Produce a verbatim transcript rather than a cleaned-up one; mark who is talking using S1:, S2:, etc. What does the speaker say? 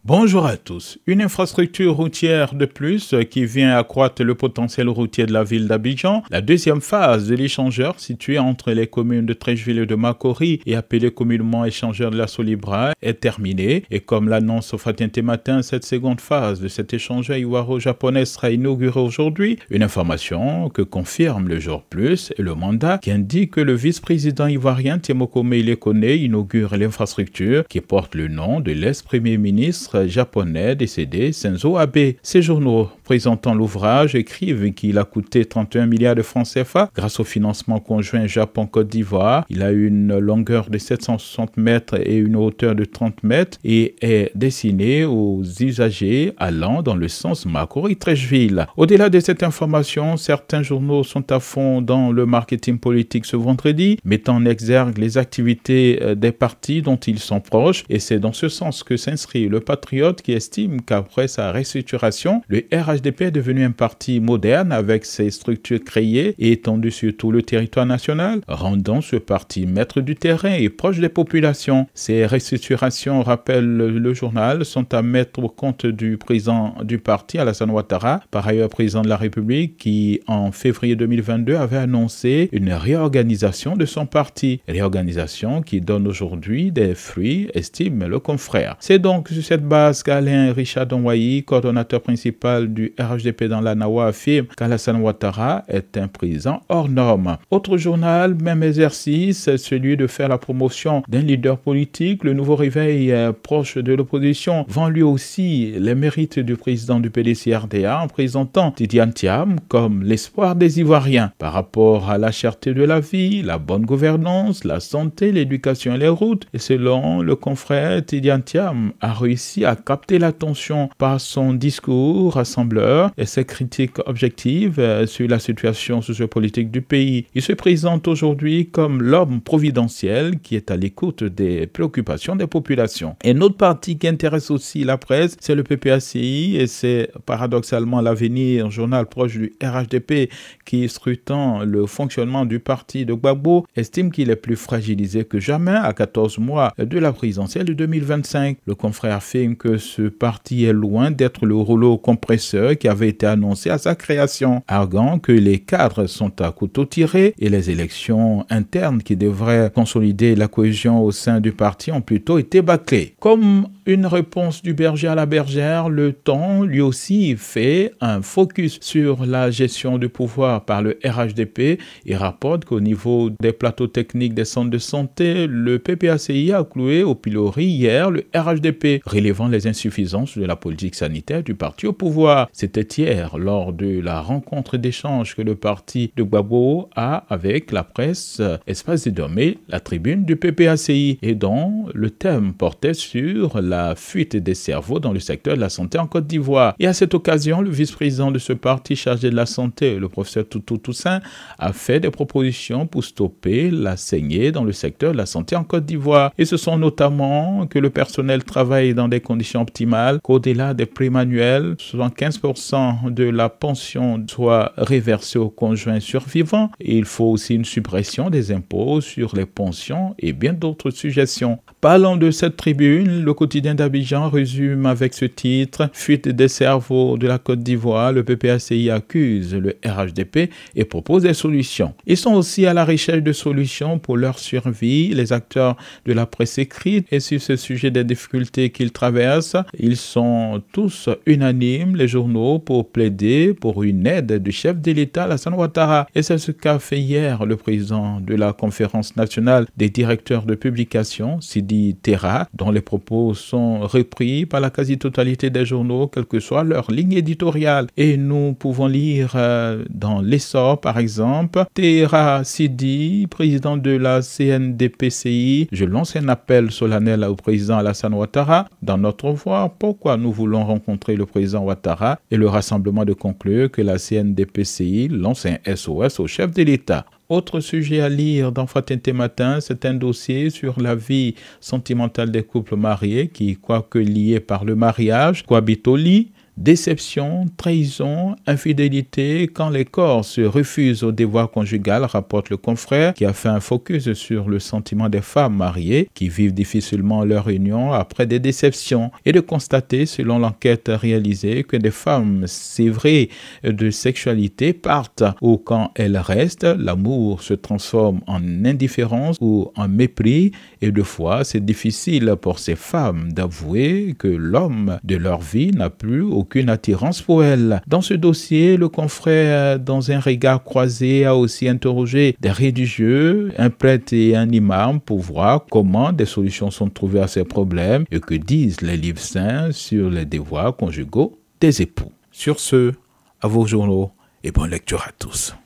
S1: Bonjour à tous. Une infrastructure routière de plus qui vient accroître le potentiel routier de la ville d'Abidjan. La deuxième phase de l'échangeur situé entre les communes de Treichville et de Makori et appelé communément échangeur de la Solibra est terminée. Et comme l'annonce au Fatente matin, cette seconde phase de cet échangeur ivoiro-japonais sera inaugurée aujourd'hui. Une information que confirme le Jour Plus et le mandat qui indique que le vice-président ivoirien Temokome Ilekone inaugure l'infrastructure qui porte le nom de l'ex-premier ministre japonais décédé Shinzo Abe. Ces journaux présentant l'ouvrage écrivent qu'il a coûté trente et un milliards de francs C F A grâce au financement conjoint Japon-Côte d'Ivoire. Il a une longueur de sept cent soixante mètres et une hauteur de trente mètres et est destiné aux usagers allant dans le sens Makori-Treichville. Au-delà de cette information, certains journaux sont à fond dans le marketing politique ce vendredi, mettant en exergue les activités des partis dont ils sont proches, et c'est dans ce sens que s'inscrit le patriote qui estime qu'après sa restructuration, le R H D P est devenu un parti moderne avec ses structures créées et étendues sur tout le territoire national, rendant ce parti maître du terrain et proche des populations. Ces restructurations, rappelle le journal, sont à mettre au compte du président du parti, Alassane Ouattara, par ailleurs président de la République, qui en février deux mille vingt-deux avait annoncé une réorganisation de son parti. Réorganisation qui donne aujourd'hui des fruits, estime le confrère. C'est donc sur cette base qu'Alain Richard Donwayi, coordonnateur principal du R H D P dans la Nawa, affirme qu'Alassane Ouattara est un président hors norme. Autre journal, même exercice, celui de faire la promotion d'un leader politique. Le nouveau réveil euh, proche de l'opposition vend lui aussi les mérites du président du P D C R D A en présentant Tidiane Thiam comme l'espoir des Ivoiriens par rapport à la cherté de la vie, la bonne gouvernance, la santé, l'éducation et les routes. Et selon le confrère, Tidiane Thiam a réussi à capter l'attention par son discours rassembleur et ses critiques objectives sur la situation sociopolitique du pays. Il se présente aujourd'hui comme l'homme providentiel qui est à l'écoute des préoccupations des populations. Et une autre partie qui intéresse aussi la presse, c'est le P P A C I et c'est paradoxalement l'Avenir, journal proche du R H D P qui, scrutant le fonctionnement du parti de Gbagbo, estime qu'il est plus fragilisé que jamais à quatorze mois de la présidentielle de deux mille vingt-cinq. Le confrère affirme que ce parti est loin d'être le rouleau compresseur qui avait été annoncé à sa création, arguant que les cadres sont à couteau tiré et les élections internes qui devraient consolider la cohésion au sein du parti ont plutôt été bâclées. Comme une réponse du berger à la bergère, le Temps lui aussi fait un focus sur la gestion du pouvoir par le R H D P et rapporte qu'au niveau des plateaux techniques des centres de santé, le P P A C I a cloué au pilori hier le R H D P, relevant les insuffisances de la politique sanitaire du parti au pouvoir. C'était hier lors de la rencontre d'échange que le parti de Gbagbo a avec la presse, espace dénommé la tribune du P P A C I, et dont le thème portait sur la la fuite des cerveaux dans le secteur de la santé en Côte d'Ivoire. Et à cette occasion, le vice-président de ce parti chargé de la santé, le professeur Toutou Toussaint, a fait des propositions pour stopper la saignée dans le secteur de la santé en Côte d'Ivoire. Et ce sont notamment que le personnel travaille dans des conditions optimales, qu'au-delà des primes annuelles, soixante-quinze pour cent de la pension soit réversée aux conjoints survivants. Et il faut aussi une suppression des impôts sur les pensions et bien d'autres suggestions. Parlant de cette tribune, le quotidien d'Abidjan résume avec ce titre « Fuite des cerveaux de la Côte d'Ivoire, le P P A C I accuse le R H D P et propose des solutions ». Ils sont aussi à la recherche de solutions pour leur survie, les acteurs de la presse écrite, et sur ce sujet des difficultés qu'ils traversent, ils sont tous unanimes, les journaux, pour plaider pour une aide du chef de l'État, Alassane Ouattara. Et c'est ce qu'a fait hier le président de la Conférence nationale des directeurs de publication, Sidi Terra, dont les propos sont repris par la quasi-totalité des journaux, quelle que soit leur ligne éditoriale. Et nous pouvons lire euh, dans l'Essor, par exemple, Terra Sidi, président de la C N D P C I, je lance un appel solennel au président Alassane Ouattara. Dans notre voix, pourquoi nous voulons rencontrer le président Ouattara et le rassemblement de conclure que la C N D P C I lance un S O S au chef de l'État. Autre sujet à lire dans Fatente Matin, c'est un dossier sur la vie sentimentale des couples mariés qui, quoique liés par le mariage, cohabitent au lit. déception, trahison, infidélité, quand les corps se refusent au devoir conjugal, rapporte le confrère qui a fait un focus sur le sentiment des femmes mariées qui vivent difficilement leur union après des déceptions et de constater, selon l'enquête réalisée, que des femmes sévrées de sexualité partent ou quand elles restent, l'amour se transforme en indifférence ou en mépris et de fois c'est difficile pour ces femmes d'avouer que l'homme de leur vie n'a plus aucune attirance pour elles. Dans ce dossier, le confrère, dans un regard croisé, a aussi interrogé des religieux, un prêtre et un imam pour voir comment des solutions sont trouvées à ces problèmes et que disent les livres saints sur les devoirs conjugaux des époux. Sur ce, à vos journaux et bonne lecture à tous.